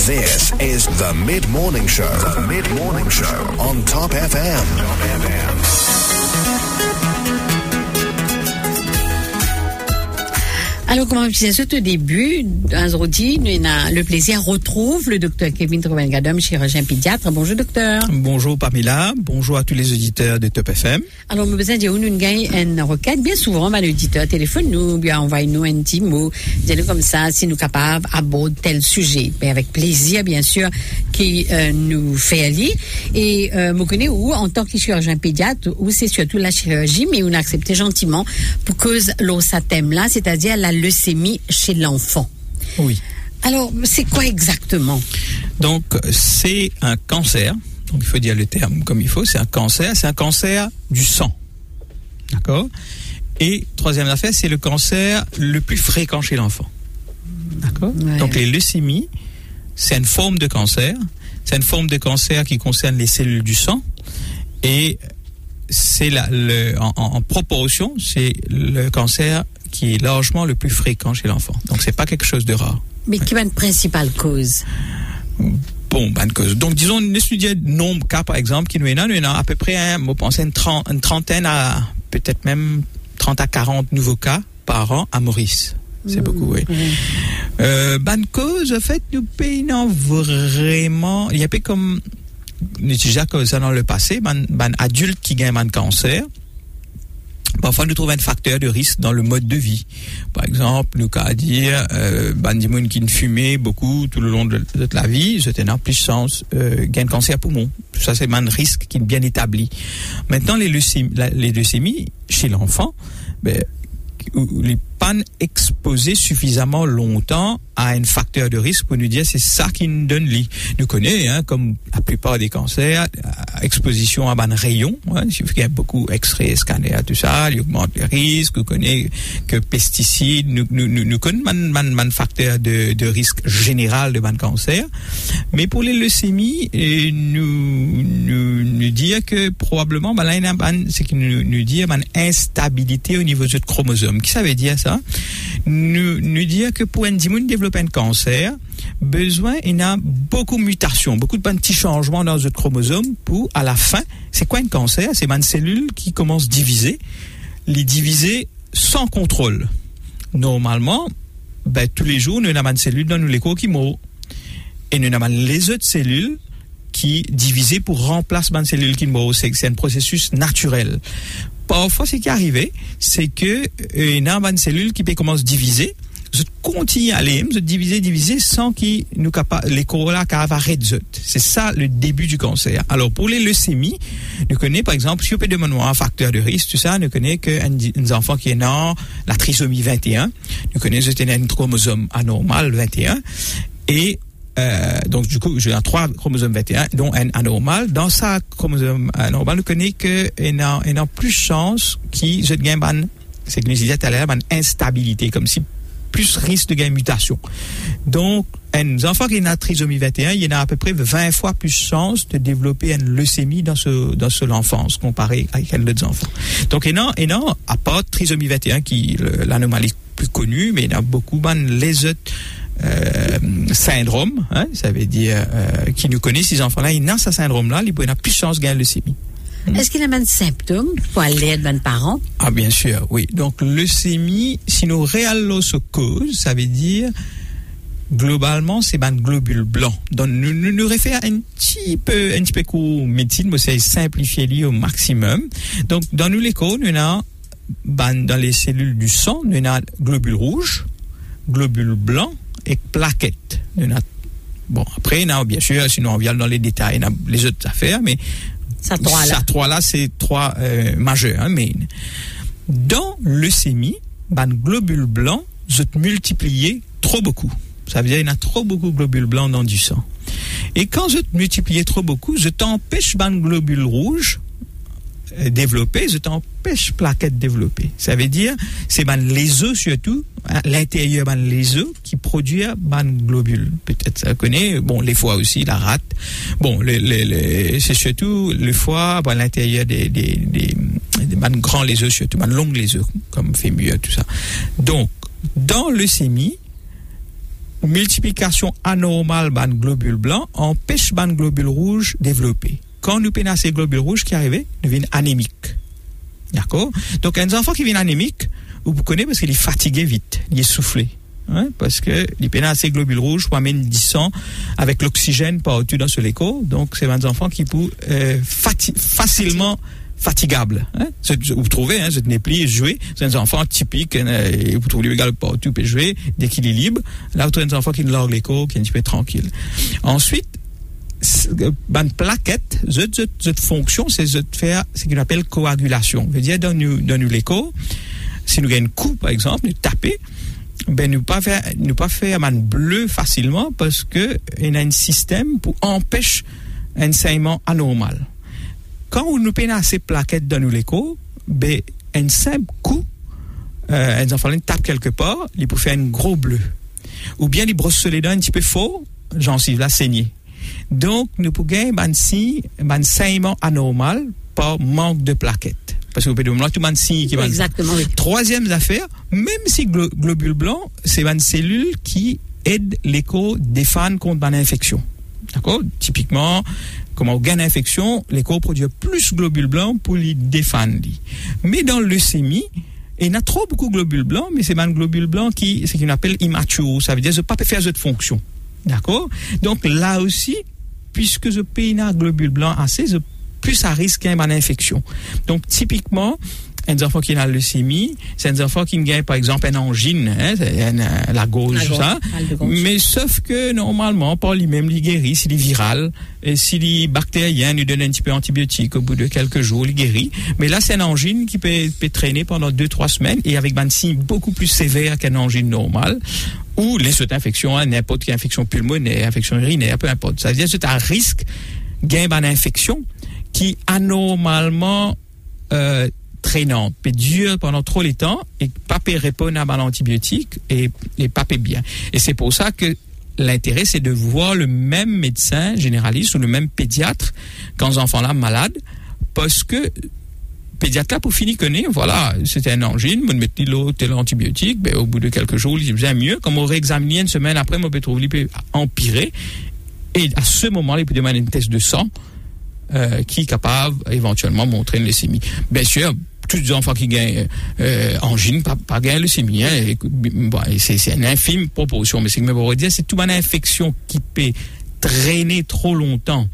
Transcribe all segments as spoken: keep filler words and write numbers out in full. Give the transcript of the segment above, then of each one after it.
This is the Mid-Morning Show. The Mid-Morning Show on Top F M. Top F M. Alors, comme je disais au début, aujourd'hui, nous avons le plaisir de retrouver le docteur Kevin Trouvengadom, chirurgien pédiatre. Bonjour, docteur. Bonjour, Pamela. Bonjour à tous les auditeurs de Top F M. Alors, nous besoin de dire, nous gagnons une requête. Bien souvent, ben, l'auditeur téléphone nous, bien, envoie-nous un petit mot. Dis-nous comme ça, si nous sommes capables d'aborder tel sujet. Mais avec plaisir, bien sûr, qui euh, nous fait lire. Et, euh, vous connaissez où, en tant que chirurgien pédiatre, où c'est surtout la chirurgie, mais on a accepté gentiment pour cause l'eau sa thème là, c'est-à-dire la leucémie chez l'enfant. Oui. Alors, c'est quoi exactement? Donc, c'est un cancer. Donc, il faut dire le terme comme il faut. C'est un cancer. C'est un cancer du sang. D'accord? Et troisième affaire, c'est le cancer le plus fréquent chez l'enfant. D'accord? Ouais. Donc, les leucémies, c'est une forme de cancer. C'est une forme de cancer qui concerne les cellules du sang. Et c'est la, le, en, en proportion, c'est le cancer qui est largement le plus fréquent chez l'enfant. Donc, c'est pas quelque chose de rare. Mais qui est une principale cause? Bon, ben, cause. Donc, disons, nous étudions de nombreux cas, par exemple, qui nous est là, nous avons à peu près, hein, on pense, une, trente, une trentaine à, peut-être même trente à quarante nouveaux cas par an à Maurice. C'est mmh, beaucoup, oui. Mmh. Euh, ben, cause, en fait, nous payons vraiment, il y a pas comme, nous déjà que ça dans le passé, ben, ben, adultes qui gagnent un cancer, parfois, nous trouvons un facteur de risque dans le mode de vie. Par exemple, nous qu'à dire, euh, ben, des gens qui ne fumaient beaucoup tout le long de, de la vie, c'était en plus chance, euh, gain de cancer poumon. Ça, c'est un risque qui est bien établi. Maintenant, les leucémies, la, les leucémies chez l'enfant, ben, les pas exposés suffisamment longtemps à un facteur de risque pour nous dire c'est ça qui nous donne lit. Nous connaissons, hein, comme la plupart des cancers, exposition à un rayon, hein, il y a beaucoup X-ray, scanner, tout ça, il augmente les risques. Nous connaissons que pesticides, nous, nous, nous, nous connaissons un facteur de, de risque général de ban cancer. Mais pour les leucémies, nous, nous, nous dire que probablement, ben là, c'est qu'il nous, nous dit une instabilité au niveau de notre chromosome. Qu'est-ce que ça veut dire ça? Nous, nous dire que pour un dimoun développer un cancer, besoin, il y a beaucoup de mutations, beaucoup de petits changements dans notre chromosome pour, à la fin, c'est quoi un cancer? C'est une cellule qui commence à diviser, les diviser sans contrôle. Normalement, ben, tous les jours, nous avons une cellule dans nous corps qui meurt. Et nous avons les autres cellules qui divisent pour remplacer une cellule qui meurt. C'est, c'est un processus naturel. Parfois, ce qui est arrivé, c'est que euh, il y a une cellule qui peut commencer à diviser, je continue à aller, je diviser, diviser, sans qu'il nous capable, les corollas capable arrêter. C'est ça le début du cancer. Alors, pour les leucémies, nous connaissons, par exemple, si on peut demander un facteur de risque, tout ça, nous connaissons qu'un enfant qui est né la trisomie vingt et un, nous connaissons un chromosome anormal vingt et un, et Euh, donc du coup j'ai un trois chromosomes vingt et un dont un anormal. Dans sa chromosome anormal, nous connaissons que il a, il a plus chance qui je gagne ban, c'est que nous disait tout à l'heure, une instabilité, comme si plus risque de gagner mutation. Donc un enfant qui a une trisomie vingt et un, il y a à peu près vingt fois plus chance de développer une leucémie dans ce dans ce l'enfance comparé avec les autres enfants. Donc et non et non à part trisomie vingt et un qui le, l'anomalie plus connue, mais il y a beaucoup ban les autres Euh, syndrome, hein, ça veut dire euh, qui nous connaît ces enfants-là, ils n'ont ce syndrome-là, ils n'ont plus de chance de gagner leucémie. Mmh. Est-ce qu'il y a un symptôme pour aller de parents? Ah bien sûr, oui. Donc leucémie, si nous réellement se cause, ça veut dire globalement c'est un globule blanc. Donc nous nous, nous référons un petit peu un petit peu cours médecine, mais c'est simplifié lui au maximum. Donc dans nous les cours, nous avons ben, dans les cellules du sang, nous avons globule rouge, globule blanc et plaquettes. Bon, après, non, bien sûr, sinon on vient dans les détails, on a les autres affaires, mais ça trois là, ça trois là, c'est trois euh, majeurs. Hein, mais dans leucémie, ben globule blanc, je te multiplier trop beaucoup. Ça veut dire qu'il y a trop beaucoup de globules blancs dans du sang. Et quand je te multiplie trop beaucoup, je t'empêche ben globule rouge développer, je t'empêche plaquettes développer. Ça veut dire, c'est ben les os surtout, hein, l'intérieur ben les os qui produit ben globules. Peut-être ça connaît, bon les foies aussi, la rate. Bon, les, les, les, c'est surtout le foie, ben l'intérieur des des des, des ben grands les os surtout, ben longs les os comme fémur tout ça. Donc dans leucémie, multiplication anormale ban globules blancs empêche ban globules rouges développer. Quand nous peinons ces globules rouges qui arrivent, nous deviennent anémiques. D'accord? Donc, un enfant qui vient anémique, vous connaissez parce qu'il est fatigué vite, il est soufflé. Hein? Parce que les peinons ces globules rouges pour amener du sang avec l'oxygène partout dans ce l'écho. Donc, c'est un enfant qui peut euh, fati- facilement fatigable. Hein? Vous trouvez, hein, ce n'est plus jouer. C'est un enfant typique, euh, vous trouvez le gars partout peut jouer dès qu'il est libre. Là, vous trouvez un enfant qui ne lord l'écho, qui est un petit peu tranquille. Ensuite, ban plaquette, cette, cette fonction, c'est de faire ce qu'on appelle coagulation. Veut dire, dans nous, dans nous l'écho, si nous gagnons un coup, par exemple, nous taper, ben, nous pas faire, nous pas faire man bleu facilement parce que il y a un système pour empêcher un saignement anormal. Quand nous peinons ces plaquettes dans nous l'écho, ben, un simple coup, euh, un enfant tape quelque part, il peut faire un gros bleu. Ou bien il brosse les dents un petit peu fort, gencive la saignée. Donc, nous pouvons gagner un saignement anormal par manque de plaquettes. Parce que vous pouvez demander tout le monde signe qui va. Exactement, oui. Troisième affaire, même si glo- globules blancs, c'est une cellule qui aide l'écho défendre contre une infection. D'accord? Typiquement, comme on gagne une infection, l'écho produit plus globules blancs pour les défendre. Mais dans le leucémie, il y a trop beaucoup de globules blancs, mais c'est un globule blanc qui, c'est ce qu'on appelle immature. Ça veut dire que je ne peux pas faire cette fonction. D'accord? Donc là aussi, puisque je paye un globule blanc assez, je, plus ça risque une infection. Donc typiquement, un enfant qui a la leucémie, c'est un enfant qui gagne par exemple une angine, hein, un, la gauche, la gauche, ça. Mais sauf que normalement, par lui-même, il guérit, s'il est viral, et s'il est bactérien, il lui donne un petit peu d'antibiotiques au bout de quelques jours, il guérit. Mais là, c'est une angine qui peut, peut traîner pendant deux, trois semaines, et avec un signe beaucoup plus sévère qu'une angine normale. Ou les autres infections, hein, n'importe quelle infection pulmonaire, infection urinaire, peu importe. Ça veut dire que c'est un risque gain d'une infection qui anormalement euh, traînante, peut durer pendant trop de temps et pas peut répondre à l'antibiotique et, et pas peut bien. Et c'est pour ça que l'intérêt, c'est de voir le même médecin généraliste ou le même pédiatre quand les enfants là malades, parce que pédiatre là pour finir connaît, voilà, c'était un angine, on met tel antibiotique, ben au bout de quelques jours, il devient mieux. Comme on réexamine une semaine après, on peut trouver qu'il peut empirer. Et à ce moment-là, il peut demander une test de sang euh, qui est capable éventuellement de montrer une leucémie. Bien sûr, tous les enfants qui gagnent euh, angine, pas, pas gagnent leucémie. Hein, et, bon, et c'est, c'est une infime proportion, mais c'est que je veux dire, c'est toute une infection qui peut traîner trop longtemps.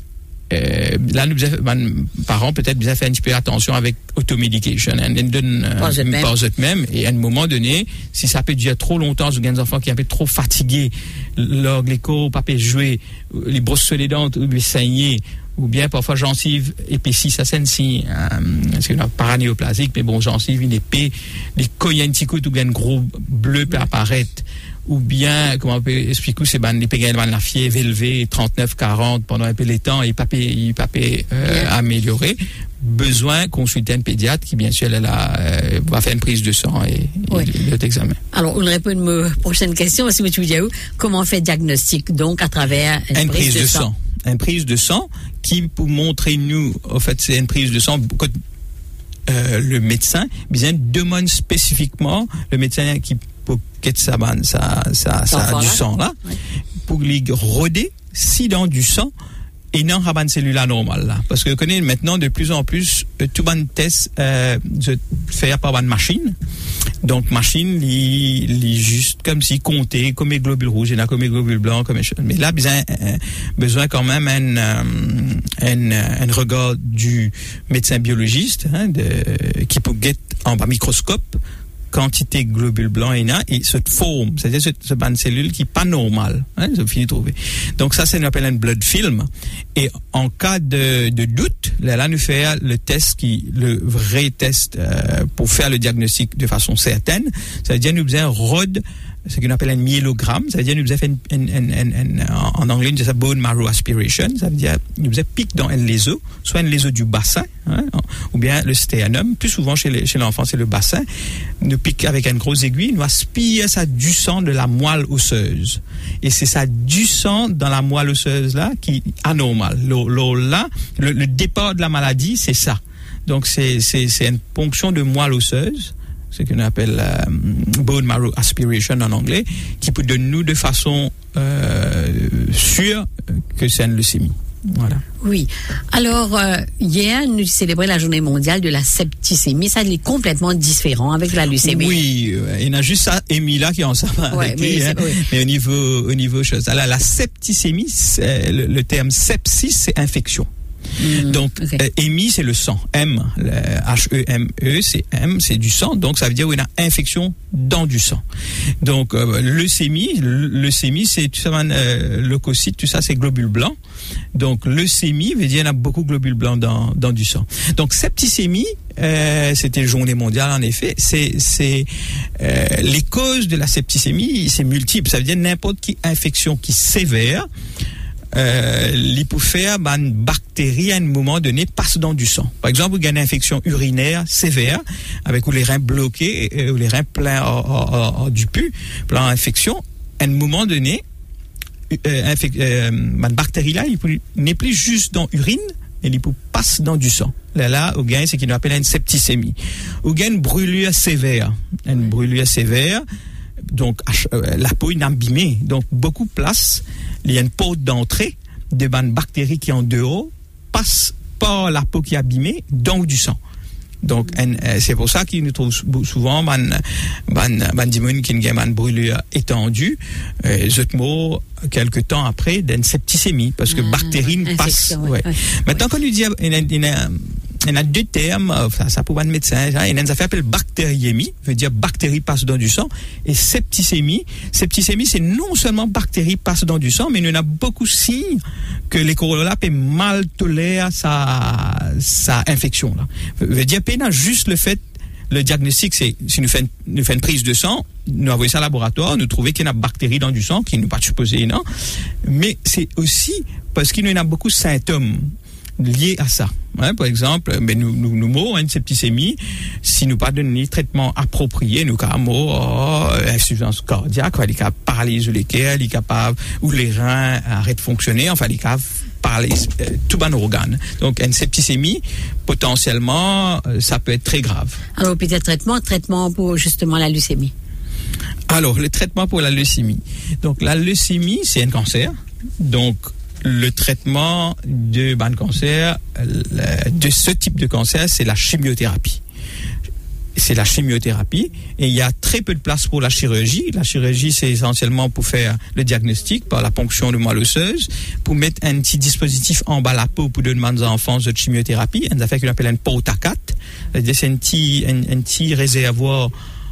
Euh, là, nous, mes parents, peut-être, bien fait un petit peu attention avec automédication. Hein, ils donnent pas eux-mêmes. Et à un moment donné, si ça peut durer trop longtemps, je gagne des enfants qui sont un peu trop fatigués, leur gléco, pas peut jouer, les brosses les dents, ou les saigner, ou bien parfois gencive épaissie, ça c'est si euh, c'est une paranéoplasique, mais bon, gencive, une épée, les cognent un petit coup, ou bien un gros bleu peut apparaître. Ou bien, comment on peut expliquer, c'est ben, les pégales, la fièvre élevée, trente-neuf quarante pendant un peu les temps, et pas il pas euh, améliorer. Besoin consulter un pédiatre qui, bien sûr, elle a, euh, va faire une prise de sang et, oui. et l'autre examen. Alors, on répond à une prochaine question. Si tu me dis où, comment on fait diagnostic, donc, à travers une, une prise, prise de, de sang. sang. Une prise de sang qui, pour montrer nous, en fait, c'est une prise de sang, quand, euh, le médecin, bien, demande spécifiquement, le médecin qui pour que ça, ça, ça, ça a du sang là, oui. Pour lui roder si dans du sang et non à une cellule normale là. Parce que je connais maintenant de plus en plus tout un test euh, de faire par une machine. Donc machine, il juste comme si comptait comme les globules rouges, il y a comme les globules blancs, comme les choses. Mais là, besoin, euh, besoin quand même un, euh, un, un regard du médecin biologiste hein, de, qui peut guetter en bas microscope quantité de globules blancs et là, et cette forme, c'est-à-dire cette, cette bande cellule qui n'est pas normale. Hein, ils ont fini de trouver. Donc ça, c'est ce qu'on appelle un blood film. Et en cas de, de doute, là, là, nous faisons le test qui, le vrai test euh, pour faire le diagnostic de façon certaine. C'est-à-dire nous faisons rod, ce qu'on appelle un myélogramme. C'est-à-dire nous faisons une, une, une, une, une, en anglais, nous faisons bone marrow aspiration. Ça veut dire nous faisons pique dans un léso, soit un léso du bassin, hein, ou bien le stéanum. Plus souvent chez, les, chez l'enfant, c'est le bassin. Nous pique avec une grosse aiguille, nous aspire ça du sang de la moelle osseuse. Et c'est ça du sang dans la moelle osseuse là qui est anormal. Le, le, là, le, le départ de la maladie, c'est ça. Donc c'est, c'est, c'est une ponction de moelle osseuse, ce qu'on appelle euh, bone marrow aspiration en anglais, qui peut donner nous de façon euh, sûre que c'est une leucémie. Voilà. Oui. Alors, euh, hier, nous célébrons la journée mondiale de la septicémie. Ça est complètement différent avec la leucémie. Oui, euh, il y a juste ça, Émile là qui est ensemble ouais, avec mais, lui. Hein. Oui. Mais au niveau, au niveau chose. Alors, la septicémie, c'est, le, le terme sepsis, c'est infection. Mmh, donc, okay. euh, hémie, c'est le sang. M, le H E M E, c'est M, c'est du sang. Donc, ça veut dire qu'il y a une infection dans du sang. Donc, euh, leucémie, leucémie, c'est tout ça, euh, leucocyte, tout ça, c'est globules blancs. Donc, leucémie veut dire qu'il y en a beaucoup de globules blancs dans, dans du sang. Donc, septicémie, euh, c'était la journée mondiale, en effet. C'est, c'est, euh, les causes de la septicémie, c'est multiple. Ça veut dire n'importe quelle infection qui sévère. Euh, l'hypofère, ben, une bactérie à un moment donné passe dans du sang. Par exemple, il y a une infection urinaire sévère avec où les reins bloqués, euh, ou les reins pleins en, en, en, du pu, plein d'infection. À un moment donné, euh, infec- euh, une bactérie là, il n'est plus juste dans l'urine, mais il passe dans du sang. Là, là, au gain, c'est qu'il appelle une septicémie. Au gain, une brûlure sévère, une brûlure sévère. Donc, la peau est abîmée. Donc, beaucoup de place. Il y a une porte d'entrée de bonnes bactéries qui en dehors passent par la peau qui est abîmée dans du sang. Donc, mm. en, c'est pour ça qu'il nous trouve souvent ban ban ban dimon qui a une brûlure étendue, euh, autres mots quelques temps après d'une septicémie parce que ah, bactéries ouais, passent. Ouais. Ouais. Maintenant, ouais. Quand on lui dit il y a, il y a, il y a deux termes, ça, ça pour un médecin, il y a une affaire appelle bactériémie, veut dire bactéries passent dans du sang, et septicémie. Septicémie, c'est non seulement bactéries passent dans du sang, mais il y en a beaucoup de signes que les corolapes est mal tolèrent sa, sa infection, là. Veut dire, pénal, juste le fait, le diagnostic, c'est, si nous faisons une, une prise de sang, nous envoyons ça au laboratoire, nous trouvons qu'il y a une bactérie dans du sang, qui n'est pas supposé, non. Mais c'est aussi parce qu'il y en a beaucoup de symptômes liés à ça. Ouais, par exemple, mais nous, nous, nous, mots, une septicémie, si nous pas donner le traitement approprié, nous, comme, oh, insuffisance cardiaque, il est capable de paralyser les cœurs, il est capable, ou les reins arrêtent de fonctionner, enfin, il est capable de paralyser euh, tout bon organe. Donc, une septicémie, potentiellement, euh, ça peut être très grave. Alors, peut-être traitement, traitement pour justement la leucémie. Alors, le traitement pour la leucémie. Donc, la leucémie, c'est un cancer. Donc, le traitement de ban cancer, de ce type de cancer, c'est la chimiothérapie. C'est la chimiothérapie et il y a très peu de place pour la chirurgie. La chirurgie, c'est essentiellement pour faire le diagnostic par la ponction de moelle osseuse, pour mettre un petit dispositif en bas la peau pour demander aux enfants de chimiothérapie. On a fait qu'on appelle un porte-à-quatre. C'est un petit, un, un petit réservoir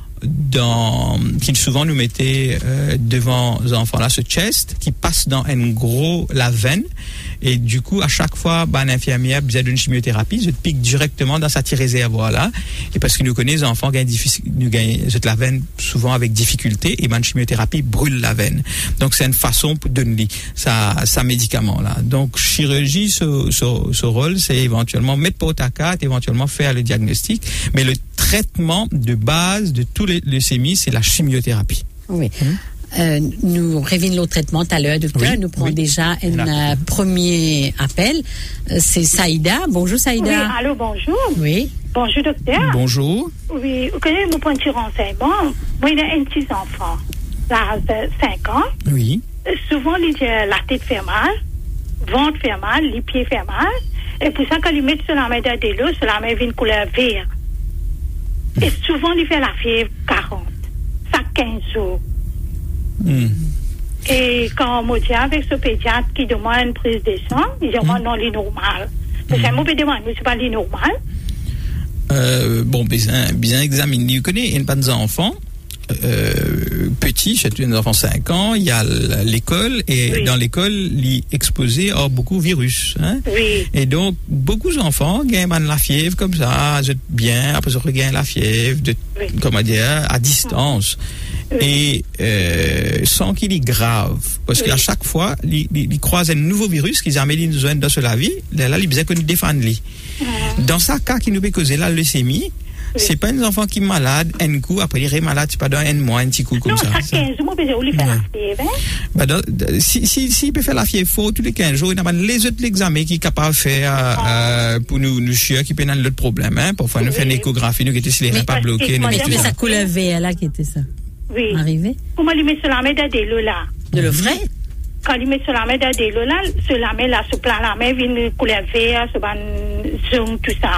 dans, qui souvent nous mettait euh, devant les enfants là, ce chest qui passe dans un gros la veine et du coup à chaque fois bah, l'infirmière besoin d'une chimiothérapie je pique directement dans sa petite réservoir là et parce que nous connaissons les enfants gagnent difficile nous gagnent la veine souvent avec difficulté et ben chimiothérapie brûle la veine donc c'est une façon de donner ça ça médicament là donc chirurgie ce, ce, ce rôle c'est éventuellement mettre porte à quatre éventuellement faire le diagnostic mais le traitement de base de tous les leucémies, c'est la chimiothérapie. Oui. Mmh. Euh, nous revenons au traitement tout à l'heure, docteur. Oui, nous prenons oui. déjà un euh, premier appel. Euh, c'est Saïda. Bonjour Saïda. Oui, allô, bonjour. Oui. Bonjour docteur. Bonjour. Oui, vous connaissez mon point de renseignement. Moi, il a un petit enfant, l'âge de cinq ans. Oui. Euh, souvent, il, euh, la tête fait mal, ventre fait mal, les pieds fait mal. Et pour ça, quand il met sur la main de l'eau, sur la main vient une couleur vert. Et souvent, il fait la fièvre quarante, ça quinze jours. Mm. Et quand on me dit avec ce pédiatre qui demande une prise de sang, il dit, mm. non, il est normal. Mais c'est un mauvais demande, mais c'est pas normal. Euh, bon, bien, bien examiné. Vous connaissez, il y a des enfants, euh, petits, chez un enfant de cinq ans, il y a l'école, et oui. dans l'école, il est exposé à beaucoup de virus. Hein? Oui. Et donc, beaucoup d'enfants gagnent la fièvre comme ça, bien, après ils gagnent la fièvre, de, oui. comment dire, à distance. Oui. Et euh, sans qu'il est grave. Parce oui. qu'à chaque fois, ils, ils, ils croisent un nouveau virus qu'ils amènent une zone dans la vie, là, ils besoin qu'on défende lui. Mm. Dans ce cas qui nous peut causer la leucémie, oui. c'est pas un enfant qui est malade, un coup, après il est malade, c'est pas dans un mois, un petit coup comme non, ça. Non, ça quinze jours, il peut faire ouais. la fièvre, hein? Bah, dans, si, si, si il peut faire la fièvre, faut tous les quinze jours, il y a les autres examens qu'il est capable de faire, oh. euh, pour nous, nous chier, qui peut dans l'autre problème, hein? Parfois, oui. nous faire une échographie, nous, qui était si les reins pas bloqués, nous, mais ça coulait vert, là, qui était ça. Oui. Arrivé. Comment il met sur la main de l'eau là? De le vrai? Quand il met sur la main de l'eau là, sur la main là, sur plan la main, vient couleur vert, sur ban zoom, tout ça.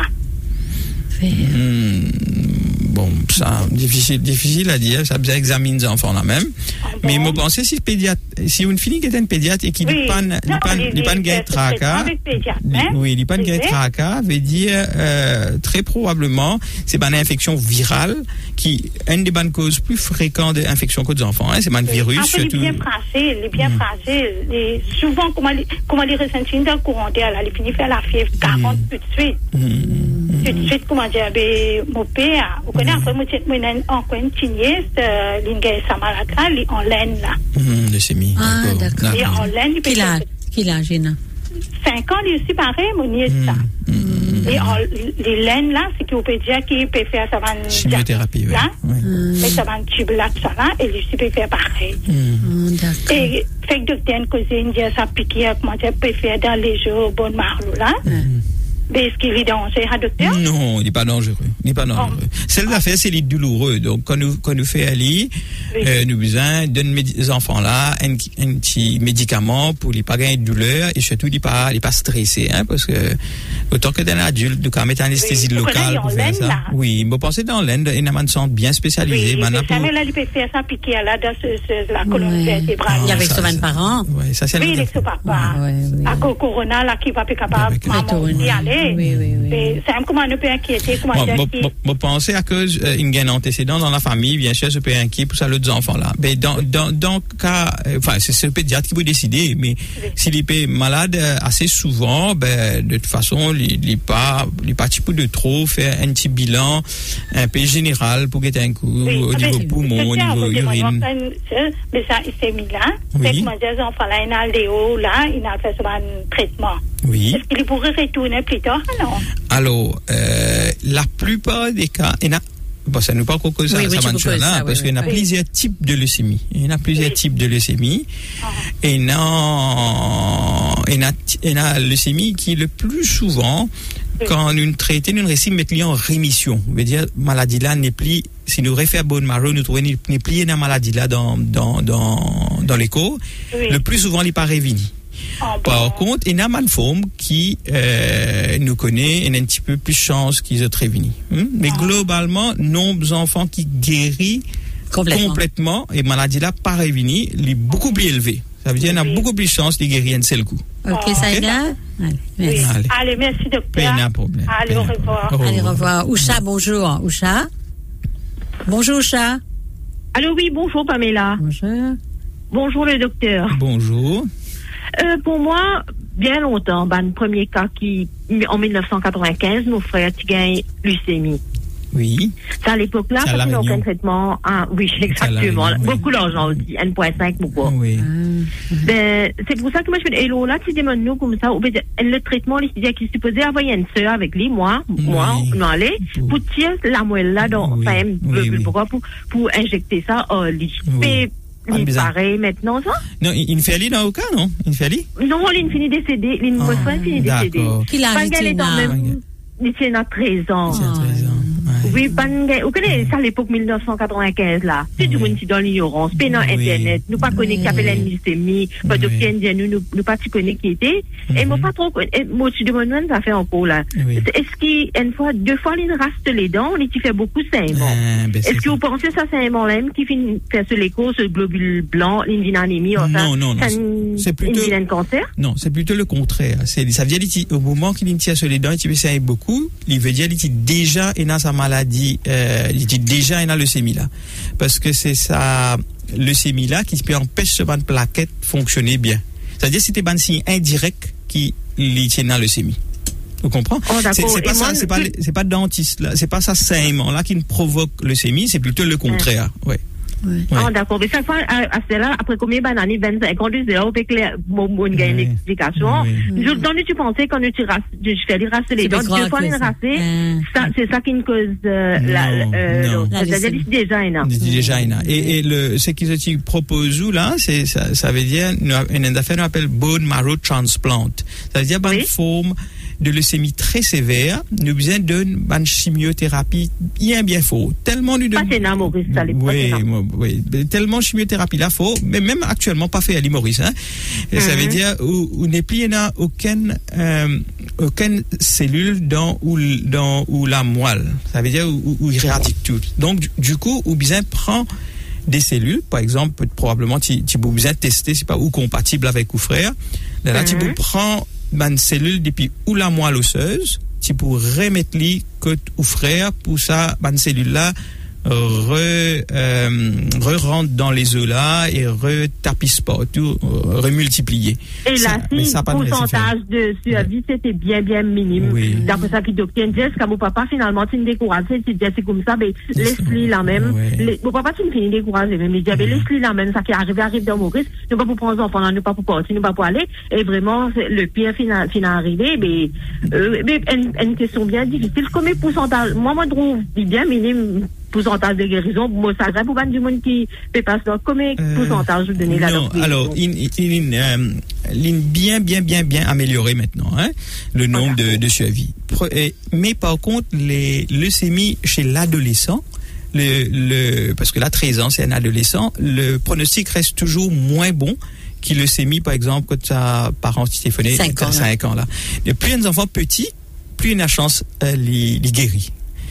Hmm, bon, ça, difficile, difficile à dire, ça examine les enfants là même. Ah bon? Mais je pense si pédiatre, si une fille qui est une pédiatre et qui Oui. n'est pas, n'est Non, pas, les- n'est pas les- une gain c'est- tracas, c'est avec pédiatre, li- hein? oui, n'est pas une gain C'est vrai? tracas, veut dire, euh, très probablement, c'est pas une infection virale qui, une des bonnes causes plus fréquentes d'infection que des enfants, hein, c'est pas un virus, Après, il est surtout. bien fragiles, il est bien fragile. Et souvent, comment les, comment les ressentir dans le courant d'air, là, il finit faire la fièvre quarante tout de suite. Tout de suite, comment dire, ben, mon père, vous connaissez, après, moi, j'ai encore une petite nièce, euh, l'ingé Samalaka, elle est en laine, là. Hum, leucémie. Ah, d'accord. Et en laine, il peut Quel âge? faire Quel âge, Gina? cinq ans, il est aussi pareil, mon nièce, ça. Et en, les laines, là, c'est qu'on peut dire qu'il peut faire ça va une Chimiothérapie, oui. là, Oui. mais ça va un tube là, tout ça là, et lui aussi peut faire pareil. Oh, d'accord. Et fait que docteur une cousine dit ça piquer comment dire peut faire dans les jours bonne marlou là. Mais est-ce qu'il est danger à docteur? Non, il n'est pas dangereux. Il n'est pas dangereux. Celle d'affaire, c'est les douloureux. Donc, quand nous, quand nous fait aller, Oui. euh, nous besoin donner les enfants là un, un petit médicament pour les pas gagner de douleur et surtout les pas, les pas stresser, hein, parce que, autant que d'un adulte, nous, quand mettre anesthésie Oui, vous locale connaissez pour en faire laine, ça. là? Oui, mais pensez dans l'Inde, il y a un centre bien spécialisé. Oui, maintenant, mais pour- jamais là il peut faire ça piquer là dans ce, ce, la colonne Ouais. vertébrale. Il y avait ça, souvent ça- parents. Ouais, ça, c'est Oui, il le- est son papa. Ah, ouais, oui. À cause corona là qui va pas capable Avec- maman Avec- d'y aller. Oui, oui, oui. Mais c'est un comment on peut inquiéter comment Moi, dire moi, qui- moi, moi, penser à cause euh, il y a un antécédent dans la famille, bien sûr, ça peut être inquiet pour ça l'autre enfant là. Mais dans dans dans cas, euh, enfin c'est ce pédiatre qui peut décider. Mais Oui. s'il est malade euh, assez souvent, ben de toute façon, il il pas il pas petit peu de trop faire un petit bilan un peu général pour guetter un coup Oui, au ah, niveau ben, poumon, au c'est ça, niveau vous demandez, urine. enfin, ce- Mais ça, il s'est mis là. Oui. C'est comment dire, enfant là, il a le haut là, il a fait un traitement. Oui. Est-ce qu'il pourrait retourner plus tard? Ah non. Alors, euh, la plupart des cas, il y en a, bon, ça nous parle encore que ça, Oui, oui, ça tu manque peux causer là, ça, parce oui, qu'il y en a oui. plusieurs types de leucémie. Il y en a plusieurs Oui. types de leucémie. Ah. Et non, il y en a, il y en a leucémie qui, le plus souvent, Oui. quand nous traitons, nous réussissons à mettre en rémission. Ça veut dire, maladie là n'est plus, si nous référons bone marrow, nous trouvons n'est plus une maladie là dans, dans, dans, dans l'écho. Oui. Le plus souvent, il n'est pas révini. Ah, bon. Par contre, il y a une forme qui euh, nous connaît et a un petit peu plus chance qu'ils soient réunis. Hein? Mais Ah. globalement, nombre d'enfants qui guérissent Complètement. complètement et maladie là pas réunis, il est beaucoup plus élevé. Ça veut dire qu'il y a Oui. beaucoup plus de chances de guérir un seul coup. Ok, Ah. Saïda? Allez, Oui. merci. Allez. Allez, merci docteur. Pas un problème. Allez, Pas au un revoir. problème. Allez, au revoir. Oucha, bonjour. Oucha? Bonjour, Oucha. Allô, oui, bonjour Pamela. Bonjour. Bonjour le docteur. Bonjour. Euh, pour moi, bien longtemps, ben, le premier cas qui, en mille neuf cent quatre-vingt-quinze, nos frères qui gagnent leucémie. Oui. C'est à l'époque-là, C'est à parce La qu'ils n'ont aucun Réunion. traitement. Ah, oui, à La exactement. Réunion, oui. Beaucoup d'argent aussi. un virgule cinq pourquoi. Oui. Ben, c'est pour ça que moi, je fais, hello, là, tu demandes nous comme ça, ou bien, le traitement, il dit qu'il est supposé avoir une sœur avec lui, moi, moi, Oui. on allait, Oui. pour tirer la moelle là, dans, Oui. enfin, Oui, oui. pourquoi, pour, pour injecter ça, au lit. Oui. Mais, Pas il bizarre. paraît maintenant, ça? Non, il il fait aller dans aucun, non? Il fait aller? Non, il finit décédé, il Ah, me soigne fini décédé. d'accord. Qui l'a Pas qu'elle est en Tina? même, il tient à treize ans. C'est à treize ans. Ouais. Oui, Bangay. Vous connaissez ça à l'époque mille neuf cent quatre-vingt-quinze là. C'est du Oui. monde qui dans l'ignorance, pas dans Oui. internet. Nous pas connaître qui appelle la leucémie, pas Oui. docteur indien, nous nous nous pas tu connais qui était. Et moi Mhm. pas trop et moi tu demandes même ça fait encore là. Oui. Est-ce qu'il une fois deux fois il raste les dents, il tu fait beaucoup saignement. Ah, ben, c'est Est-ce que ça. vous pensez ça saignement là qui finit faire sur l'écho ce globule blanc, une vilaine anémie enfin Non, non, non, ça c'est- une- c'est plutôt- une vilaine cancer? Non, c'est plutôt le contraire. C'est, ça veut dire qu'il- au moment qu'il tient sur les dents, il fait beaucoup, il veut dire qu'il déjà il a sa maladie, euh, il dit déjà il a leucémie là. Parce que c'est sa leucémie là qui peut empêcher cette plaquette fonctionner bien. C'est-à-dire que c'était un signe indirect qui lui tient la leucémie. Vous comprenez? Oh, d'accord. c'est, c'est pas Et ça, moi, c'est pas, tout- c'est pas dentiste là, c'est pas ça saignement là qui ne provoque leucémie, c'est plutôt le contraire. Ouais. Ouais. Ouais. Ah, d'accord. Mais chaque fois, à, à cela, après combien d'années, vingt-cinq ans, c'est là, on peut clair, mon, mon, gars, une Oui. explication. Oui. Je, dans le, tu pensais, quand tu rases, je fais les raser les C'est dents, plus grave deux fois que les ça. raser, Euh. ça, c'est ça qui me cause, euh, Non, la, euh, non. La c'est-à-dire, leucémie. déjà, il y en a. On dit déjà, il y en a. Et, et le, ce qu'ils te proposent où, là, c'est, ça, ça veut dire, une, une affaire qu'on appelle bone marrow transplant. Ça veut dire, une Oui. forme de leucémie très sévère, nous besoin d'une bonne chimiothérapie bien, bien fort. Tellement nous de... Pas c'est Maurice, ça, les pas Oui, c'est moi, oui, tellement chimiothérapie là, faut, mais même actuellement pas fait à l'île Maurice, hein. Et mm-hmm. ça veut dire, où, où n'est plus, il n'y a aucune, euh, aucune cellule dans, où, dans, où la moelle. Ça veut dire, où, où il réartique tout. Donc, du, du coup, où bien prend des cellules, par exemple, probablement, tu, tu peux bien tester, c'est pas, ou compatible avec ou frère. Là, là mm-hmm. tu peux prendre, ben, une cellule depuis où la moelle osseuse, tu peux remettre les côte ou frère pour ça, ben, cellule là, re, euh, re-rentre dans les œufs là et retapisse pas, tout, euh, remultiplier. Et là, si le pourcentage de survie, c'était bien, bien minime. Oui. D'après ça, que le docteur dit, est-ce que mon papa, finalement, tu me décourages, tu dis, c'est comme ça, mais laisse-le là même. Oui. Mon papa, tu me finis décourager, mais il dit, laisse-le là même, ça qui arrive, arrive dans Maurice, nous pas pour prendre les enfants, nous pas pour partir, nous pas pour aller, et vraiment, le pire final, final arrivé, mais, euh, mais, une, une question bien difficile, comme pourcentage, moi, moi, je trouve bien minime, pourcentage de guérison, moi, ça va pour pas du monde qui peut passer dans combien de pourcentage vous donnez là? Non, alors, il, il, il, euh, il bien, bien, bien, bien amélioré maintenant, hein, le nombre voilà. de, de survies. Mais par contre, les leucémies chez l'adolescent, le, le, parce que là, treize ans, c'est un adolescent, le pronostic reste toujours moins bon qu'il leucémie, par exemple, quand ta parent téléphoné, cinq ans, cinq ans, là. Et plus il y a des enfants petits, plus il y a chance, euh, les, les guérir.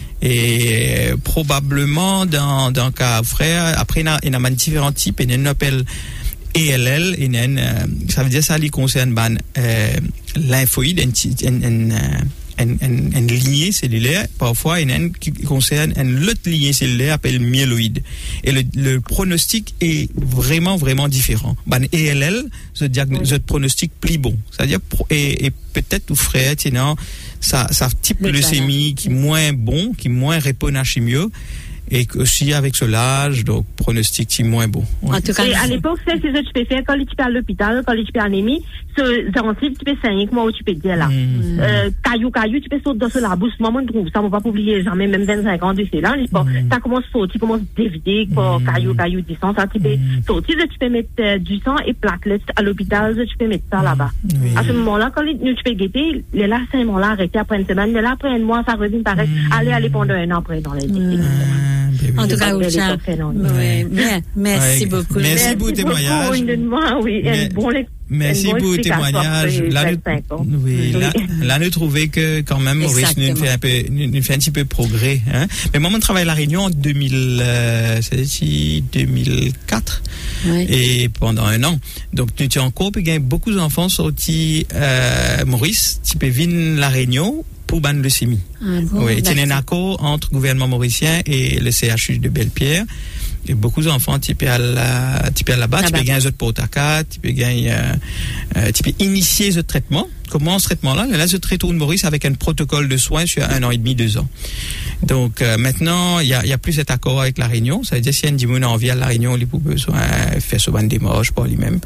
Et euh, probablement dans dans cas frère après il y a, il y a différents types, il y a une appelle A L L, il y a une, euh, ça veut dire ça les concerne ban euh, lymphoïde, une une une une une lignée cellulaire, parfois il y a une qui concerne une autre lignée cellulaire appelle myéloïde, et le, le pronostic est vraiment vraiment différent. Ban A L L, ce diagnostic, ce pronostic plus bon, c'est-à-dire et, et peut-être ou frère sinon ça ça type de leucémie qui est moins bon, qui moins répond à chimio, et aussi avec ce l'âge, donc pronostic qui est moins bon. En tout cas, et à l'époque, c'est ce que tu peux faire quand tu peux à l'hôpital, quand tu peux à anémie, ce gentil, tu peux saigner, comment tu peux dire là. Mm. Euh, caillou, caillou, tu peux sauter dans la bouche. Moi, je trouve ça, on va pas oublier jamais, même vingt-cinq ans de c'est là, mm. ça commence à sortir, tu commences à dévider, quoi, mm. caillou, caillou, du sang, ça, tu peux mm. sortir, tu peux mettre euh, du sang et platelets à l'hôpital, tu peux mettre ça là-bas. Oui. À ce moment-là, quand tu peux guetter, les là, c'est là arrêté après une semaine, mais là, après un mois, ça revient pareil, mm. aller, aller pendant un an après dans les mm. En tout cas, Oucha, oui, bien, merci oui. beaucoup. Merci, merci pour le témoignage. Oui, mais, bon, merci pour le témoignage. Là, nous, oui, là, là, nous trouvons que quand même, Maurice nous fait un peu, nous fait un petit peu de progrès, hein. Mais moi, je travaille à La Réunion en deux mille, euh, c'est deux mille quatre. Oui. Et pendant un an. Donc, nous étions en cours, puis il y a beaucoup d'enfants sortis, euh, Maurice, tu peux venir La Réunion, pour ban leucémie. Ah bon, oui, il y a un accord entre le gouvernement mauricien et le C H U de Belle-Pierre. Il y a beaucoup d'enfants qui peuvent là-bas, tu peux gagner un autre potaka, tu peux gagner, euh, tu peux initier ce traitement. Comment ce traitement-là? Là, ce traitement de Maurice avec un protocole de soins sur un an et demi, deux ans. Donc, euh, maintenant, il y a, il y a plus cet accord avec La Réunion. Ça veut dire, si un dimoun a envie à La Réunion, il a besoin de faire ce ban des moches pour lui-même.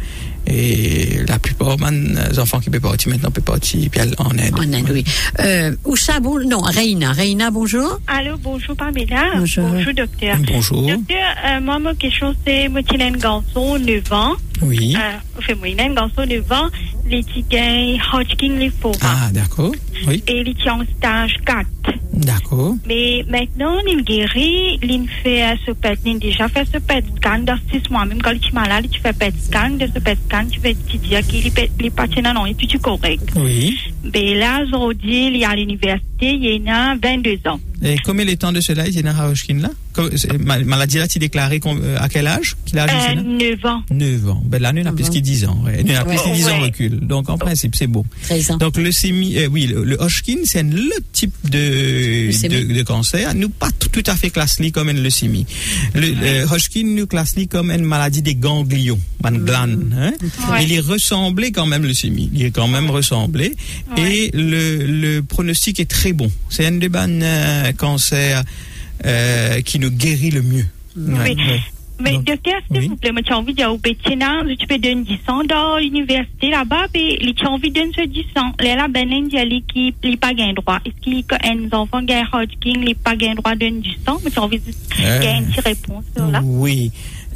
Et la plupart des enfants qui peuvent partir maintenant peuvent partir puis en Inde. En Inde, oui. Euh, Oucha, bon, non, Reina. Reina, bonjour. Allô, bonjour, Pamela. Bonjour. Bonjour, docteur. Bonjour. Docteur, euh, moi, ma question, c'est, moi, j'ai un garçon, neuf ans. Oui. Euh, enfin, moi, il a un garçon, neuf ans, les petits Hodgkin lymphoma. Ah, d'accord. Oui. Et il est en stage quatre. D'accord. Mais maintenant, il guérit, il fait ce P E T, il déjà fait ce P E T scan dans six mois. Même quand il est malade, il fait P E T scan, de ce P E T scan, tu vas te dire qu'il est pas non, il est correct. Oui. Mais là, aujourd'hui, il est à l'université, il a vingt-deux ans. Et combien de temps de cela, il y a un Hodgkin là? Maladie là, tu déclaré à quel âge? Euh, neuf ans. neuf ans. Ben là, nous, on a plus que dix ans. Ouais. Nous, on a plus que dix ans recul. Donc, en principe, c'est beau. treize ans. Donc, le sémi, euh, oui, le, le Hodgkin, c'est un autre type de, de, de cancer. Nous, pas tout, tout à fait classé comme une leucémie. Le, le Hodgkin, nous classe comme une maladie des ganglions, une glande, hein. Ouais. Il est ressemblé quand même leucémie. Il est quand même ressemblé. Ouais. Et le, le pronostic est très bon. C'est un des bonnes euh, cancers euh, qui nous guérit le mieux. Oui. Ouais, ouais. Mais donc, docteur, s'il oui. vous plaît, moi j'ai envie de dire au Bétina, tu peux donner dix ans dans l'université là-bas, mais tu as envie de donner ce dix ans. Là, ben, il y a l'équipe, il n'y a pas gain droit. Est-ce qu'il y a un enfant qui a Hodgkin, il n'y a pas gain droit de dix ans? Mais tu as envie de gagner une petite réponse sur là? Oui.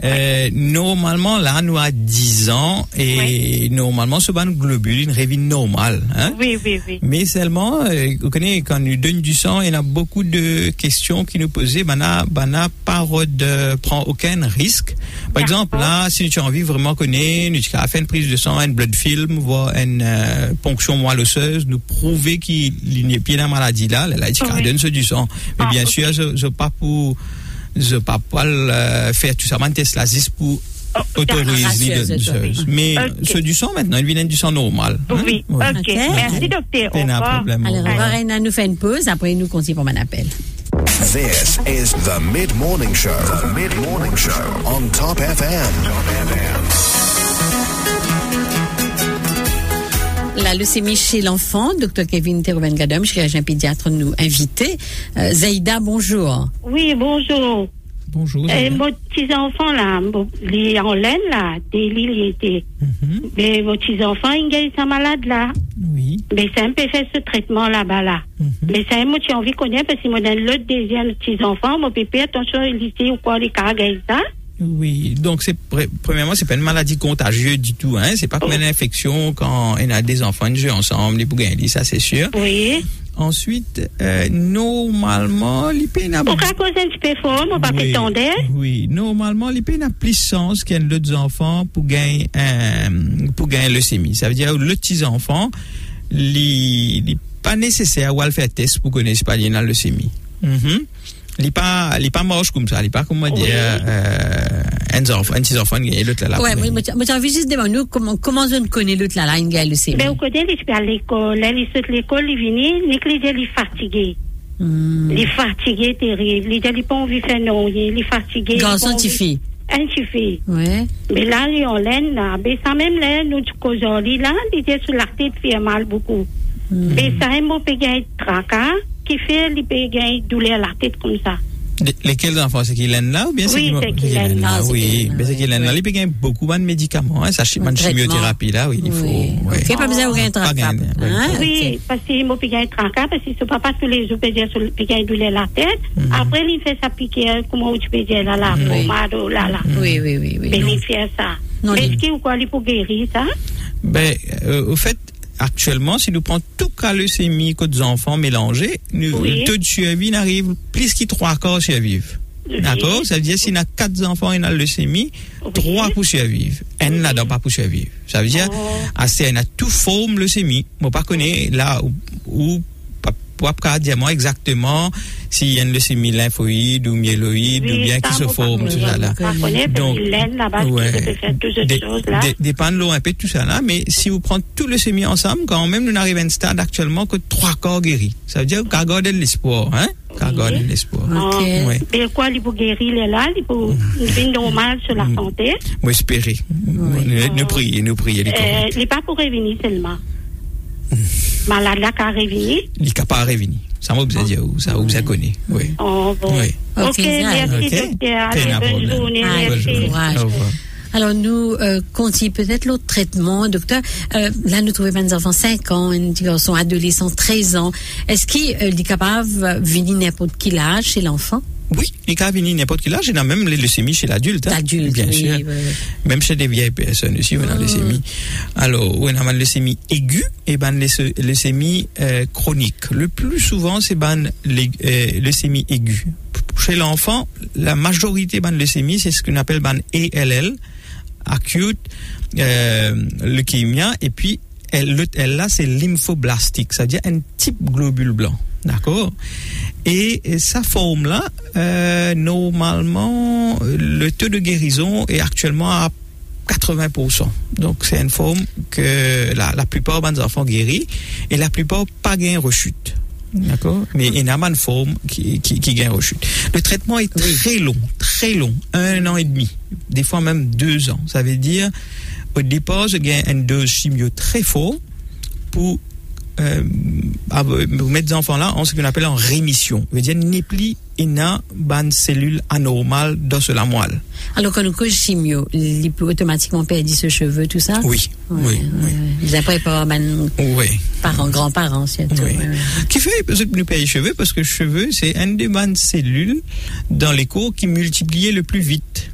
Euh, normalement, là, nous à dix ans, et oui. normalement, ce ban globule, une révie normale. Hein? Oui, oui, oui. Mais seulement, euh, vous connaissez, quand nous donnons du sang, il y a beaucoup de questions qui nous posent, ben, n'a ben, pas de prendre aucun risque. Par D'accord. exemple, là, si tu as envie vraiment connaître, tu as fait une prise de sang, une blood film, voire une euh, ponction moelle osseuse, nous prouver qu'il n'y a pas de maladie là, là, tu oui. donne ce du sang. Mais ah, bien okay. sûr, je, je pas pour, je pas pour euh, faire tout ça, un test là, juste pour oh, autoriser les donneuses. Mais okay. ce du sang maintenant, il vient du sang normal. Hein? Oui, oui. Ok. okay. Merci docteur. Au revoir. Alors, on va Reina nous faire une pause, après nous continuons pour mon appel. This is the Mid-Morning Show. The Mid-Morning Show on Top F M. Top F M. La leucémie chez l'enfant, docteur Kevin Terouben-Gadom, chirurgien pédiatre, nous invité. Euh, Zaïda, bonjour. Oui, bonjour. Bonjour. Et mon petit enfant là, les en laine là, des lits il était. Mm-hmm. Mais mon petit enfant, il est sa malade là. Oui. Mais c'est un peu fait ce traitement là-bas là. Mm-hmm. Mais c'est un mot j'ai envie de connaître parce que moi dans l'autre deuxième petit enfant, mon pépé attention il était ou quoi les cargages ça. Oui, donc c'est premièrement c'est pas une maladie contagieuse du tout, hein. C'est pas comme oh. une infection quand on a des enfants ils jouent ensemble, les bougains, ça c'est sûr. Oui. Ensuite, euh, normalement, l'I P n'a pas. Pourquoi cause un petit peu fort, mon papa tendait? Oui, normalement, l'I P n'a plus sens qu'un autre enfant pour gagner euh, pour gagner leucémie. Ça veut dire le petit enfant, il pas nécessaire à faire test pour connaître pas la leucémie. Mm-hmm. Il n'est pas, il pas moche comme ça, il n'est pas comme on dit, euh, un enfant, un petit enfant, il est l'autre là. Ouais, mais j'ai envie juste de demander comment, comment on connaît l'autre là, il a le leucémie. Ben, au côté, il est à l'école, il saute l'école, il vient, il est fatigué. Il est fatigué, terrible, il n'a pas envie de faire non, il est fatigué. Garçon, tu fille. Un petit fille. Ouais. Mais là, il est en laine, là, mais ça même là, nous, aujourd'hui, là, il était sur la tête, il fait mal beaucoup. Mais ça, il m'a payé un tracas. Qui fait les bégayes douleur à la tête comme ça. Lesquels enfants, c'est qu'il est là ou bien c'est qu'il est là? Oui, mais c'est qu'il est là. Il bégayent beaucoup de médicaments, hein, ça, de chimiothérapie là, oui, il faut. Oui. Fait pas besoin de tracas. Oui, parce qu'il m'a payé un tracas, parce que c'est pas tous les jours pédiatres sur le bégayes douleur à la tête. Après, il fait sa piqûre, comment tu peux dire là, là, pommade, là, là. Oui, oui, oui, oui. Mais il fait ça. Est-ce qu'il y a quoi, il faut guérir ça? Ben, au fait, actuellement, si nous prenons tout cas leucémie que des enfants mélangés, nous, oui. le taux de survie n'arrive plus que trois quarts survivre. Oui. D'accord? Ça veut dire, s'il y a quatre enfants et une leucémie, oui. trois pour survivre. Un oui. n'a pas pour survivre. Ça veut dire, oh. assez, il y a tout forme leucémie. Moi, pas connaître là où, où pour pas dire moi exactement s'il y a une leucémie lymphoïde ou myéloïde oui, ou bien qui se forme tout ça là. Donc ouais, dépend de l'eau un peu tout ça là, mais si vous prenez tout leucémie ensemble, quand même nous arrivons à un stade actuellement que trois corps guéris. Ça veut dire qu'à garder l'espoir, hein? Qu'à garder l'espoir. Okay. Ouais. Et quoi, il faut guérir les là, il faut une normal sur la santé. Moi espérer. Nous prier, nous prier. Il n'est pas pour revenir seulement. Malade là qu'à revenir. Il n'est pas revenir. Ça m'a besoin de dire, ça vous a connu. Oui. Oh, bon. Oui. Ok, okay, merci okay. docteur. Allez, bonne journée. Merci. Au revoir. Alors, nous euh, continuons peut-être l'autre traitement, docteur. Euh, là, nous trouvons des enfants cinq ans, un petit garçon adolescent treize ans. Est-ce qu'il euh, est capable de venir n'importe quel âge chez l'enfant? Oui, il est capable de venir n'importe quel âge. Il y a même les leucémies chez l'adulte. Hein, l'adulte, bien oui, sûr. Oui, oui. Même chez des vieilles personnes aussi, on a mmh. leucémie. Alors, on a une leucémie aiguë et ben une leucémie euh, chronique. Le plus souvent, c'est ben les euh, leucémie aiguë. Chez l'enfant, la majorité ben leucémie, c'est ce qu'on appelle ben A L L, acute euh, leukemia, et puis elle, le, elle là c'est lymphoblastique, c'est-à-dire un type globule blanc, d'accord. Et, et sa forme là, euh, normalement, le taux de guérison est actuellement à quatre-vingts pour cent. Donc c'est une forme que la, la plupart des enfants guéris et la plupart pas gain rechute. D'accord? Mais il y a une forme qui, qui, qui gagne rechute. Le traitement est très long, très long, un an et demi, des fois même deux ans. Ça veut dire, au départ, je gagne une dose chimio très forte pour euh, mettre des enfants là en ce qu'on appelle en rémission. Ça veut dire, n'est plus une bonne cellule anormale dans la moelle. Alors, quand on cause chimio, il peut automatiquement perdre ses cheveux, tout ça? Oui, ouais, oui, oui. Ils après pas ben, oui. parents, grands-parents, surtout. Oui. Ouais, ouais. Qui fait que nous perdons les cheveux parce que le cheveu, c'est une des bonnes cellules dans les corps qui multiplient le plus vite.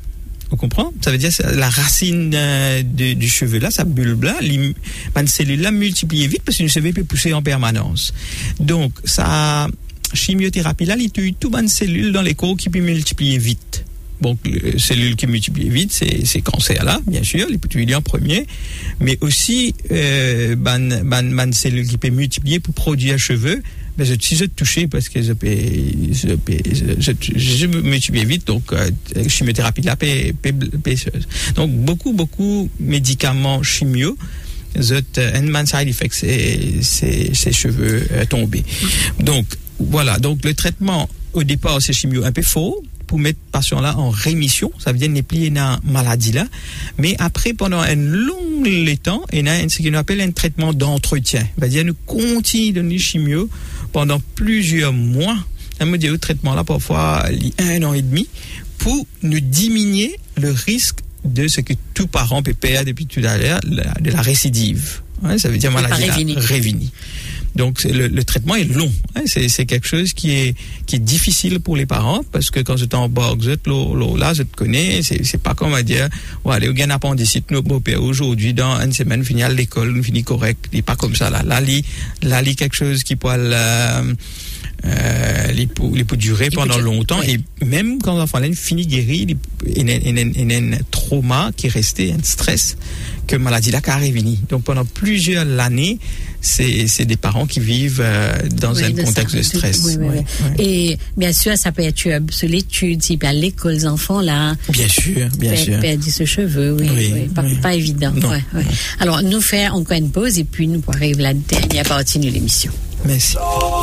Vous comprenez? Ça veut dire la racine euh, de, du cheveu là, sa bulbe là, les ben, cellules là multiplient vite parce que le cheveu peut pousser en permanence. Donc, ça, chimiothérapie là, il tue tout ben cellules dans les corps qui peuvent multiplier vite. Donc, les cellules qui multiplient vite, c'est ces cancers-là, bien sûr, les petits en premier, mais aussi euh, ban, ban, ban cellules qui peuvent multiplier pour produire cheveux. Mais je suis touché parce que je peux, je peux, je, je, je multiplie vite, donc euh, chimiothérapie là, paie, paie, paie, donc beaucoup, beaucoup médicaments chimio. Un side effect, c'est ces cheveux euh, tombés. Donc voilà, donc le traitement au départ c'est chimio un peu faux. Pour mettre patient là en rémission, ça veut dire n'est plus une maladie là, mais après pendant un long temps, il y a ce qu'on appelle un traitement d'entretien. C'est-à-dire nous continuons de donner chimio pendant plusieurs mois. Ça veut dire le traitement là parfois un an et demi pour nous diminuer le risque de ce que tout parent peut perdre depuis tout à l'heure, de la récidive. Ouais, ça veut dire maladie là, révinie. Donc le, le traitement est long, hein, c'est c'est quelque chose qui est qui est difficile pour les parents parce que quand j'étais en bas, là je te connais, c'est c'est pas comme à dire ouais, les gars appendicite nos beaux-pères aujourd'hui dans une semaine finir l'école, on finit correct, il pas comme ça là. Là li là li quelque chose qui peut euh, euh, les peut les peut durer pendant longtemps oui. Et même quand l'enfant là finit guéri, il y a un trauma qui est resté, un stress que maladie là qui arrive. Donc pendant plusieurs années, c'est c'est des parents qui vivent euh, dans oui, un de contexte ça. De stress. Oui, oui, oui. Oui. Et bien sûr, ça peut être sur l'étude, si à l'école, les enfants là. Bien sûr, bien sûr. Perdre ses cheveux, oui, oui, oui. Pas, oui. pas évident. Non, ouais, ouais. Alors nous faire encore une pause et puis nous arrive la dernière partie de l'émission. Merci.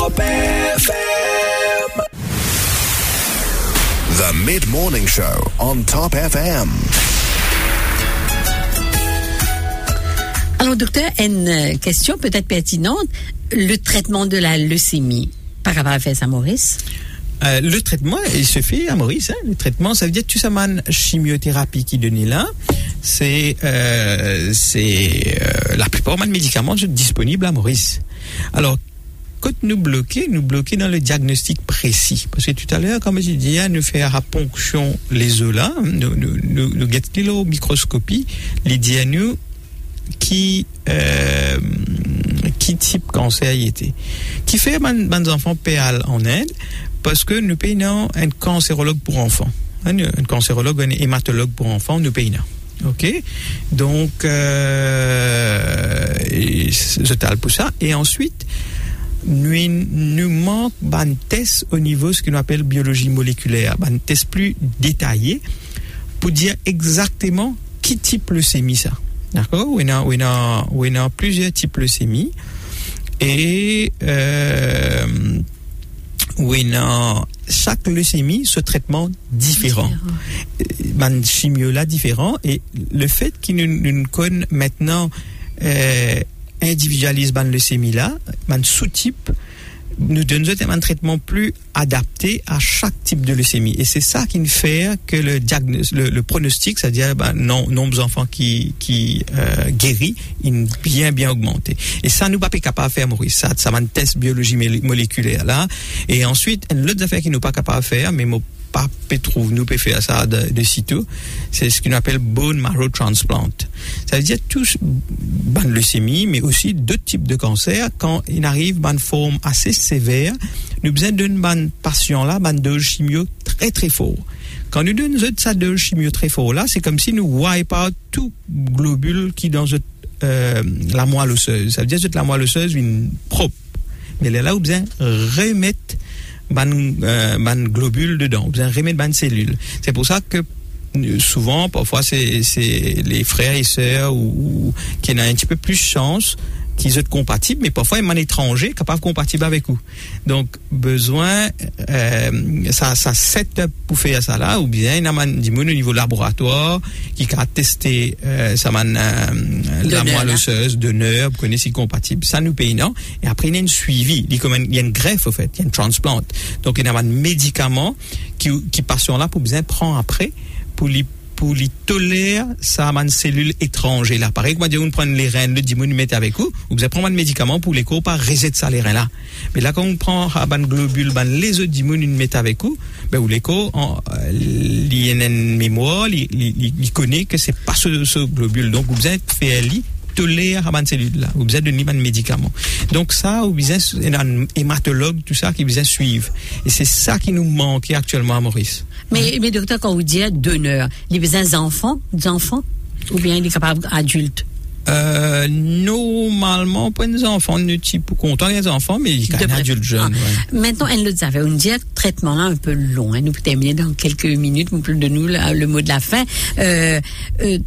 The Mid-Morning Show on Top F M. Alors, docteur, une question peut-être pertinente. Le traitement de la leucémie, par rapport à ça, Maurice? Euh, le traitement, il se fait à Maurice. Hein. Le traitement, ça veut dire tout ça, man, chimiothérapie qui donne là. C'est, euh, c'est euh, la plupart des médicaments disponibles à Maurice. Alors, quand nous bloquons, nous bloquons dans le diagnostic précis. Parce que tout à l'heure, comme je disais, nous faire à ponction les os là, nous, nous, nous, nous guettons au microscopie, les dit à nous, qui euh, qui type cancer y était qui fait des enfants péal en Inde parce que nous payons un cancérologue pour enfants un, un cancérologue un hématologue pour enfants nous payons ok donc euh, je t'ai pour ça et ensuite nous nous manque un test au niveau ce qu'on appelle biologie moléculaire un test plus détaillé pour dire exactement qui type leucémie ça. D'accord, où il y a, où il y a, où il y a plusieurs types de leucémie et euh, où il y a chaque leucémie ce traitement différent, man chimio là différent et le fait qu'il nous, nous connaît maintenant euh, individualise ban leucémie là, man sous-type nous donne un traitement plus adapté à chaque type de leucémie. Et c'est ça qui fait que le diagnostic, le, le pronostic, c'est-à-dire ben, non, nombre d'enfants qui, qui euh, guérit, il bien bien augmenté. Et ça, nous pas capable de faire, Maurice. Ça, ça va un test biologie moléculaire là. Et ensuite, une autre affaire qui nous pas capable de faire, mais moi, pas trouve nous peut faire ça de, de sitôt, c'est ce qu'on appelle bone marrow transplant. Ça veut dire tous ban leucémie, mais aussi d'autres types de cancers. Quand il arrive ban forme assez sévère, nous besoin d'une ban patient là, ban dose chimio très très fort. Quand nous donnons ça dose chimio très fort là, c'est comme si nous wipe out tout globule qui dans euh, la moelle osseuse. Ça veut dire que la moelle osseuse une propre. Mais là, vous besoin remettre ban euh, ban globule dedans, vous avez remettre ban cellule. C'est pour ça que souvent, parfois, c'est c'est les frères et sœurs ou, ou qui ont un petit peu plus de chance qui sont compatibles, mais parfois, ils sont étrangers, capables compatibles avec vous. Donc, besoin, euh, ça, ça setup pour faire ça là, ou bien, il y a du monde au niveau laboratoire, qui a testé, euh, ça man, euh, la moelle osseuse, de nerfs, vous connaissez si compatible. Ça nous paye, non? Et après, il y a une suivi. Il y a, comme un, il y a une greffe, au fait. Il y a une transplant. Donc, il y a un médicament qui, qui patient là pour bien prendre après, pour lui pour les tolérer ça une cellule étrangère là. Pareil que moi, on prend les reins, le dimon, mettre avec vous, vous allez prendre un médicament pour les corps, pas reset ça les reins là. Mais là, quand on prend un globule, ben, les autres dimon, une mettre avec vous, ben, ou les corps, il y a une mémoire, il connaît que c'est pas ce, ce globule. Donc, vous êtes fait li tolère à une cellule là. Vous êtes donné un médicament. Donc, ça, vous êtes un hématologue, tout ça, qui vous suivre. Et c'est ça qui nous manque actuellement à Maurice. Mais, hein? mais docteur, quand vous dites donneur, il y a des enfants, des enfants, ou bien il est capable adultes? Euh, normalement, pas des enfants, de type content des enfants, mais il y a un adulte jeune. Ah. Ouais. Maintenant, elle nous avait, on dit un traitement là un peu long, hein. Nous peut terminer dans quelques minutes, vous pouvez de nous le, le mot de la fin, euh, euh,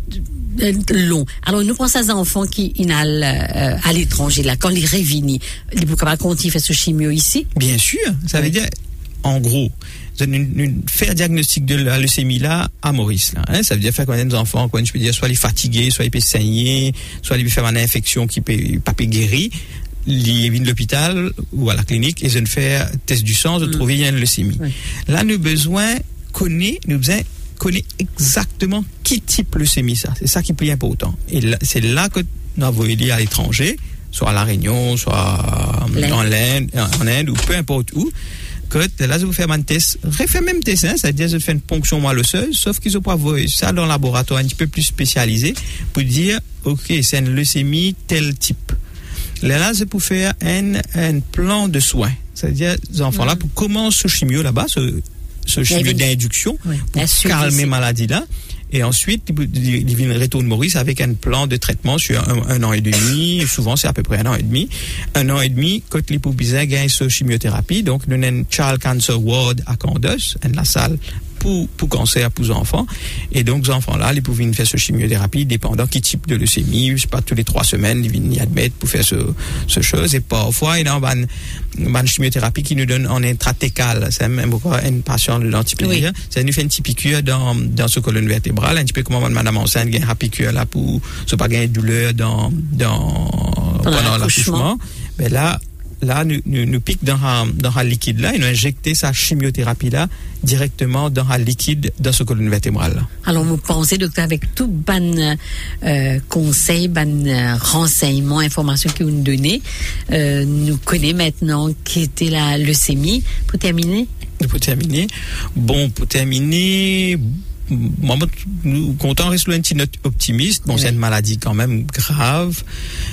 long. Alors, nous pensons à des enfants qui inhalent euh, à l'étranger, là, quand les révinis, ils peuvent pas continuer à faire ce chimio ici? Bien sûr, ça oui. veut dire, en gros, une, une, faire diagnostic de la leucémie là à Maurice là, hein, ça veut dire faire connaître des enfants, quand je peux dire soit les fatigués, soit ils peuvent saigner, soit ils peuvent faire une infection qui peut pas guérir, ils viennent de l'hôpital ou à la clinique et ils faire test du sang de mmh. trouver une leucémie. Oui. Là nous besoin connaître, nous besoin connaître exactement qui type leucémie ça, c'est ça qui est plus important. Et là, c'est là que nous avons été à l'étranger, soit à la Réunion, soit L'Inde. en Inde, en Inde ou peu importe où. Que là, je vous fais un test, refais même test, hein, c'est-à-dire je fais une ponction moelle-osseuse, sauf qu'ils ont pas vu ça dans le laboratoire un petit peu plus spécialisé pour dire, ok, c'est une leucémie tel type. Là, là, c'est pour faire un, un plan de soins, c'est-à-dire les enfants-là, mmh. pour commencer ce chimio là-bas, ce, ce chimio d'induction, oui. pour calmer maladie là. Et ensuite, il vient retourner Maurice avec un plan de traitement sur un, un an et demi. Souvent, c'est à peu près un an et demi. Un an et demi, quand les poubisins gagnent ce chimiothérapie. Donc, nous avons une Child Cancer Ward à Candos, une la salle pour, pour cancer pour les enfants. Et donc, ces enfants-là, ils pouvaient faire ce chimiothérapie dépendant qui type de leucémie. Je sais pas, tous les trois semaines, ils viennent y admettre pour faire ce, ce chose. Et parfois, il y a une, une chimiothérapie qui nous donne en intratécal. C'est même pourquoi une patiente de l'antipédie. Oui. Ça nous fait une petite piqûre dans, dans ce colonne vertébrale. Un petit peu comme madame enceinte gagne une piqûre là pour ne pas gagner de douleur dans, dans, pendant, pendant l'accouchement. Mais là, là, nous, nous, nous pique dans un, dans un liquide là, et nous injecter sa chimiothérapie là directement dans un liquide dans ce colonne vertébrale. Alors, vous pensez, docteur, avec tout ban euh, conseils, ban euh, renseignements, informations que vous nous donnez, euh, nous connaissons maintenant qui était la leucémie. Pour terminer? Pour terminer, bon, pour terminer, moi, nous comptons rester un petit note optimiste. Bon, oui. C'est une maladie quand même grave.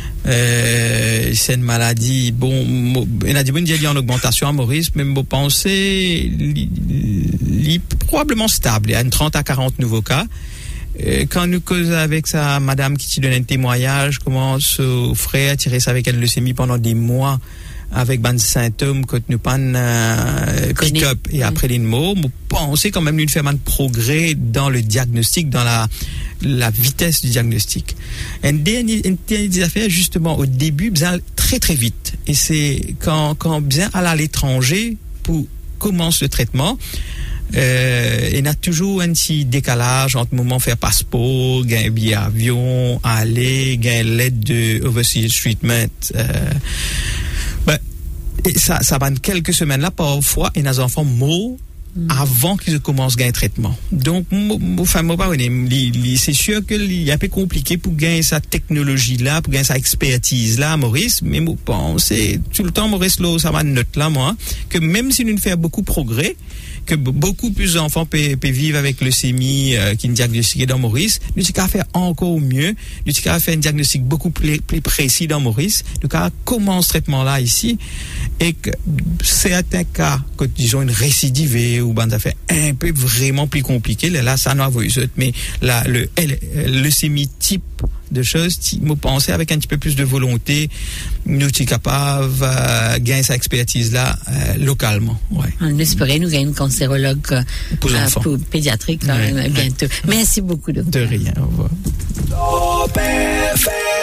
Euh, c'est une maladie, bon, il a dit bon, il y a en augmentation à Maurice, mais vous pensez, il est probablement stable. Il y a une trente à quarante nouveaux cas. Euh, quand nous causons avec sa madame qui te donne un témoignage, comment ce frère a tiré ça avec une leucémie pendant des mois, avec des symptômes que nous pas euh, pick-up et après les mots, vous pensez quand même nous faire un progrès dans le diagnostic, dans la la vitesse du diagnostic. Une dernière, une dernière affaire, justement, au début, bien très très vite. Et c'est quand, quand bien aller à l'étranger pour commencer le traitement, euh, il y a toujours un petit décalage entre le moment de faire passeport, gagner billet avion, aller, gagner l'aide de overseas treatment, euh, ben, et ça, ça va quelques semaines là, parfois, il y a des enfants morts avant qu'ils commencent à gagner traitement. Donc, enfin, c'est sûr qu'il est un peu compliqué pour gagner sa technologie-là, pour gagner sa expertise-là, Maurice, mais moi, bon, c'est tout le temps, Maurice, là, ça va note là, moi, que même si nous ne faisons beaucoup de progrès, que beaucoup plus d'enfants peuvent, peuvent vivre avec leucémie euh, qui est diagnostiquée dans Maurice, nous avons qu'à faire encore mieux, nous avons qu'à faire un diagnostic beaucoup plus, plus précis dans Maurice, nous avons qu'à commencer ce traitement-là ici, et que certains cas, que disons une récidive ou ben ça fait un peu vraiment plus compliqué, là ça n'a pas eu mais là le leucémie type de choses, me penser avec un petit peu plus de volonté, nous sommes capables de euh, gagner sa expertise là euh, localement. Ouais. On espérait nous gagner une cancérologue euh, pour, euh, pour pédiatrique là, ouais, bientôt. Ouais. Merci beaucoup, docteur. De rien, au revoir.